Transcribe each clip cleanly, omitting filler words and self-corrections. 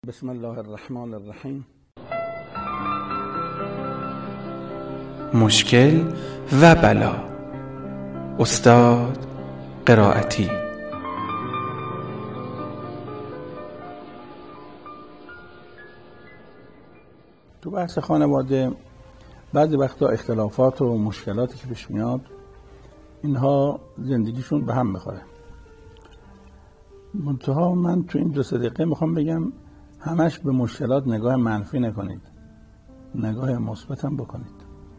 بسم الله الرحمن الرحیم. مشکل و بلا. استاد قرائتی. تو بحث خانواده بعضی وقتا اختلافات و مشکلاتی که پیش میاد اینها زندگیشون به هم میخوره. منتها من تو این 2-3 دقیقه میخوام بگم همش به مشکلات نگاه منفی نکنید، نگاه مثبت هم بکنید.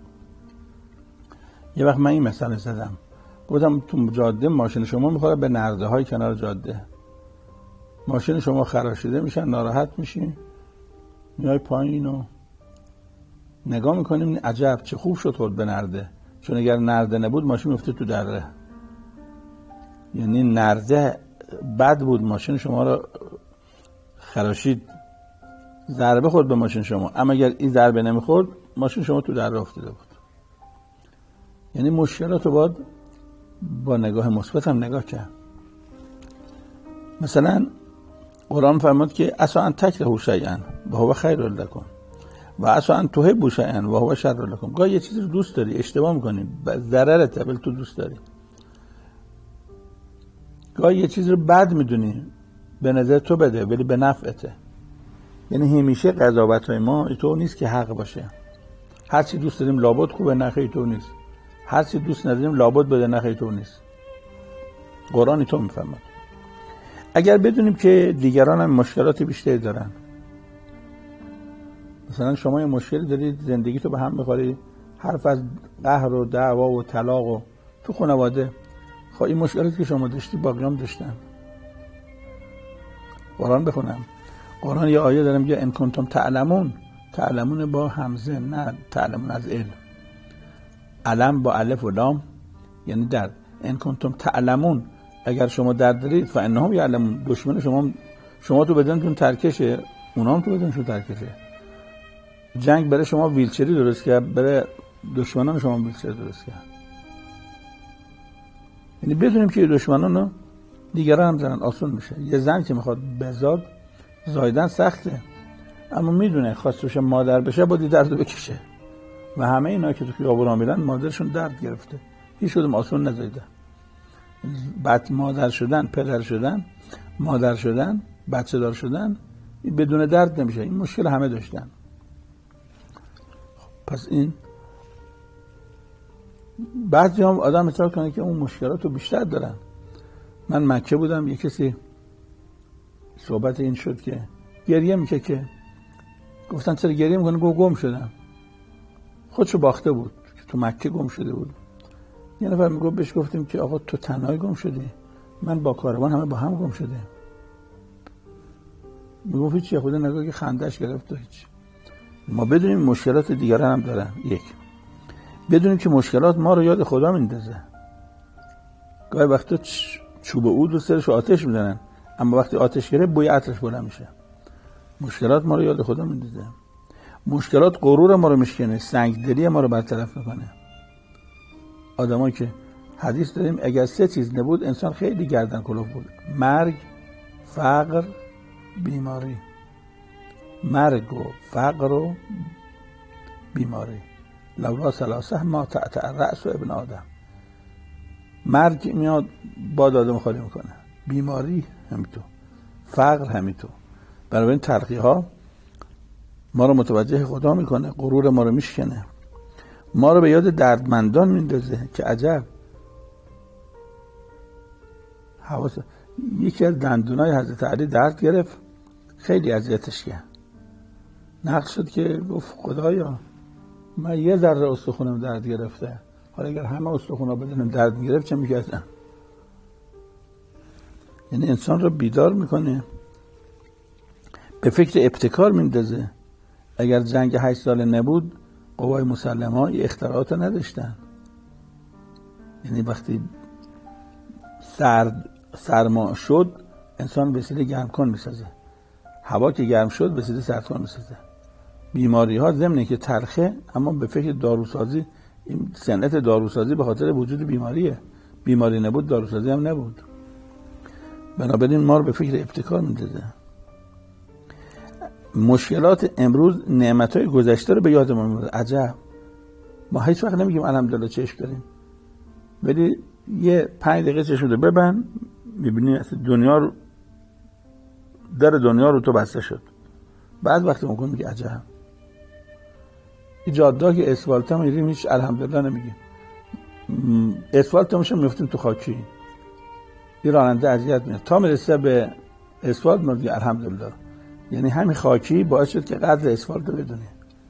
یه وقت من این مثال زدم، گفتم تو جاده ماشین شما میخوره به نرده های کنار جاده، ماشین شما خراشیده میشن، ناراحت میشین، میای پایین و نگاه میکنیم عجب چه خوب شد خورد به نرده، چون اگر نرده نبود ماشین میفته تو دره. یعنی نرده بد بود، ماشین شما رو خراشید، ضربه خورد به ماشین شما، اما اگر این ضربه نمیخورد ماشین شما تو دره افتاده بود. یعنی مشکلات رو باید با نگاه مثبت هم نگاه کرد. مثلا قرآن فرمود که عسی ان تکرهوا شیئا و هو خیر لکم و عسی ان تحبوا شیئا و هو شر لکم. گاهی یه چیزی رو دوست داری، اشتباه میکنی، ضررته ولی تو دوست داری. گاهی یه چیزی رو بد میدونی، به نظر تو بده ولی به نفعته. یعنی همیشه قضاوت‌های ما اینطور نیست که حق باشه. هر چی دوست داریم لابد خوبه، نخیر اینطور نیست. هر چی دوست نداریم لابد بده، نخیر اینطور نیست. قرآن اینطور میفرماد. اگر بدونیم که دیگران هم مشکلات بیشتری دارن، مثلا شما یه مشکلی دارید، زندگی تو به هم می‌خوری، حرف از قهر و دعوا و طلاق و تو خانواده، خب این مشکلاتی که شما داشتی باقیام داشتن. قرآن بخونم. قرآن یه آیه داره میگه ان کنتم تعلمون، تعلمون با همزه، نه تعلمون از علم، علم با الف و لام یعنی درد. ان کنتم تعلمون، اگر شما درد دارید فانهم یعلمون، دشمن شما تو بدنتون ترکشه، اونا هم تو بدنشون ترکشه. جنگ برای شما ویلچری درست کرد، برای دشمنان شما ویلچر درست کرد. یعنی بدونیم که دشمنان رو دیگران هم زنن آسون میشه. یه زن که میخواد بزاد زایدن سخته، اما میدونه خواستش مادر بشه باید درد بکشه. و همه اینا که تو خیابون میرن مادرشون درد گرفته، هیچ کدوم آسون نزایده. بعد مادر شدن، پدر شدن، مادر شدن، بچه دار شدن بدون درد نمیشه. این مشکل همه داشتن. پس این بعضی هم آدم اصرار کنه که اون مشکلات رو بیشتر دارن. من مکه بودم، یه کسی صحبت این شد که گریه میشه، که گفتن چرا گریه میکنه؟ گم شدم. خودشو باخته بود که تو مکه گم شده بود. یه نفر میگفت، بهش گفتیم که آقا تو تنهایی گم شدی، من با کاروان همه با هم گم شده. میگفت هیچی، خود نگاه که خندش گرفت و هیچ. ما بدونیم مشکلات دیگران هم دارن. یک، بدونیم که مشکلات ما رو یاد خدا میندازه. گاهی وقتا چوب عود رو سرش آتش میزنن، اما وقتی آتش گرفت بوی عطرش بلند میشه. مشکلات ما رو یاد خدا میندازه. مشکلات غرور ما رو میشکنه، سنگدلی ما رو برطرف میکنه. آدمایی که حدیث داریم اگر 3 چیز نبود انسان خیلی گردن کلوف بود: مرگ، فقر، بیماری. مرگ و فقر و بیماری. لولا ثلاثه ما تأتأ الرأس ابن آدم. مرگ میاد باد آدم خالی میکنه، بیماری همینطور، فقر همینطور. برای این تلخی ها ما رو متوجه خدا میکنه، غرور ما رو میشکنه، ما رو به یاد دردمندان میندازه که عجب. یکی از دندونای حضرت علی درد گرفت، خیلی اذیتش کرد. نقل شد که گفت خدایا من یه ذره استخونم درد گرفته، حالا اگر همه استخونا بدنم درد میگرفت چه میکردم؟ یعنی انسان رو بیدار میکنه، به فکر ابتکار میندازه. اگر جنگ 8 ساله نبود قوای مسلحه ها اختراعات نداشتن. یعنی وقتی سرما شد انسان وسیله گرمکن میسازه، هوا که گرم شد وسیله سردکن میسازه. بیماری ها ضمن که تلخه اما به فکر داروسازی، این صنعت داروسازی به خاطر وجود بیماریه. بیماری نبود داروسازی هم نبود. بنابراین ما رو به فکر ابتکار میندازه. مشکلات امروز نعمت‌های گذشته رو به یادمون میاره. عجب، ما هیچ وقت نمیگیم الحمدلله چشم داریم، ولی یه 5 دقیقه چشم رو ببند میبینی دنیا رو، در دنیا رو تو بسته شد. بعد وقتی ممکن میگه عجب. این جاده که اسفالت هم میریم هیچ الحمدلله نمیگیم. اسفالت همش میفتیم تو خاکی، این راننده اذیت میاد تا میرسه به اسفالت میگه الحمدلله. یعنی همین خاکی باعث شد که قدر اسفالت رو بدونی.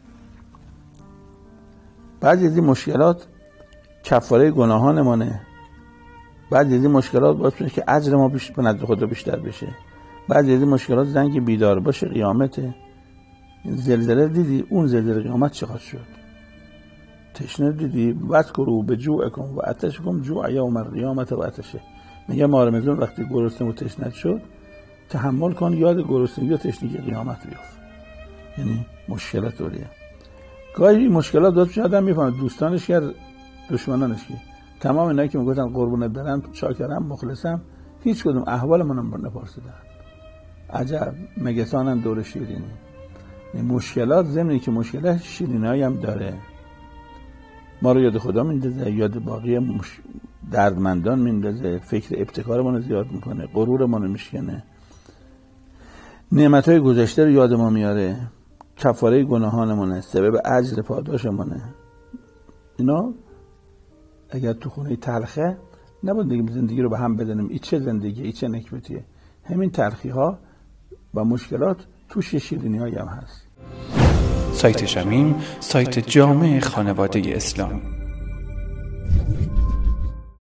بعضی از این مشکلات کفاره گناهانمونه، بعضی از این مشکلات باعث میشه که اجر ما به نزد خدا بیشتر بشه، بعضی از این مشکلات زنگ بیدار باشه قیامته. زلزله دیدی؟ اون زلزله قیامت چقدر شد. تشنه دیدی؟ وذکروا بجوعکم و عطشکم جوع یوم القیامت و عطشه. میگه ماه رمضان وقتی گرسنه و تشنه شد تحمل کن، یاد گرسنگی و تشنگی قیامت بیفت. یعنی مشکلات دوریه. گاهی این مشکلات داد شد آدم میفهمه دوستانش یا دشمنانش کی. تمام اینایی که میگفتن قربونت برم، شاکرم، مخلصم، هیچ کدوم احوال منم نپرسیدن. عجب مگسانم دور شیرینی. این مشکلات ضمن که مشکلات شیرینایی هم داره، ما رو یاد خدا میندازه، یاد باقی دردمندان میندازه، فکر ابتکارمون رو زیاد میکنه، غرورمون رو میشکنه، نعمتهای گذشته رو یاد ما میاره، کفاره گناهانمونه، سبب اجر پاداشمونه. اینا اگر تو خونه تلخه نباید بگیم زندگی رو به هم بزنیم این چه زندگی، این چه نکبتیه. همین تلخی ها و مشکلات توش شیرینی هایی هم هست. سایت شمیم، سایت جامع خانواده اسلامی.